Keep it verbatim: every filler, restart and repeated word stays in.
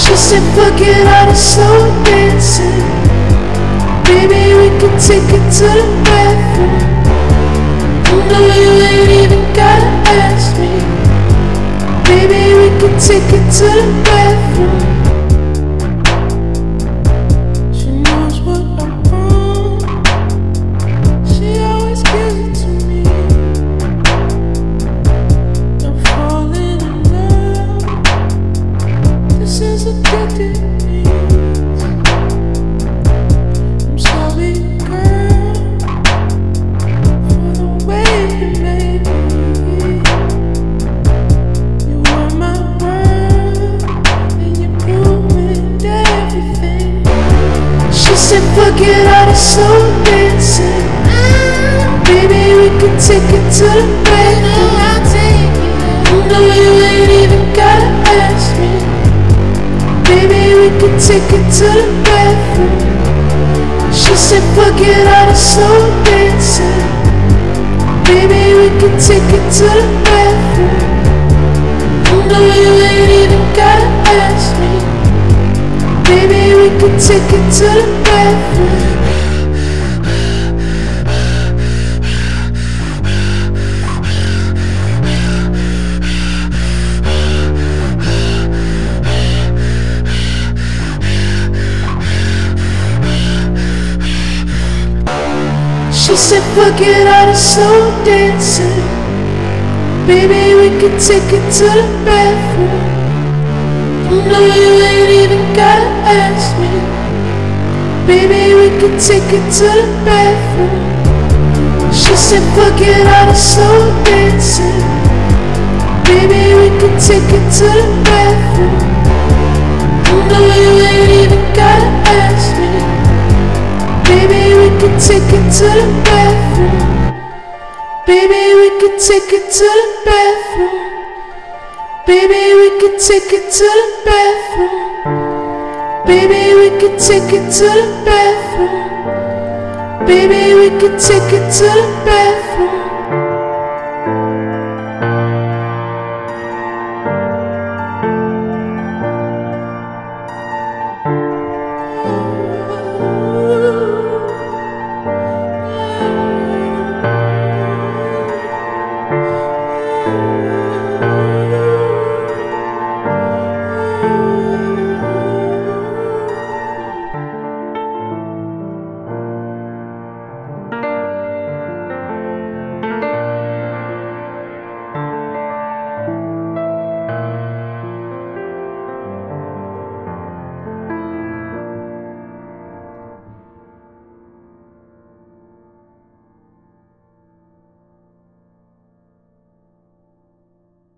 She said forget all the slow dancing. Baby, we can take it to the bathroom. No, you ain't even gotta ask me. Baby, we can take it to the bathroom. She knows what I want. She always gives it to me. I'm falling in love. This is addicted. I'm sorry, girl, for the way you made me. You were my world, and you ruined everything. She said forget all the slow dancing. Baby, we can take it to the bathroom. No, you ain't even gotta ask me. Baby, we can take it to the bathroom. She said forget all the slow dancing. Baby, we can take it to the bathroom. No, you ain't even gotta ask me. Baby, we can take it to the bathroom. She said forget all the slow dancing. Baby, we can take it to the bathroom. No, you ain't even gotta ask me. Baby, we can take it to the bathroom. She said forget all the slow dancing. Baby, we can take it to the bathroom. No, you ain't even gotta ask me. Baby, we can take it to the bathroom. Baby, we can take it to the bathroom. Baby, we can take it to the bathroom. Baby, we can take it to the bathroom. Baby, we can take it to the bathroom.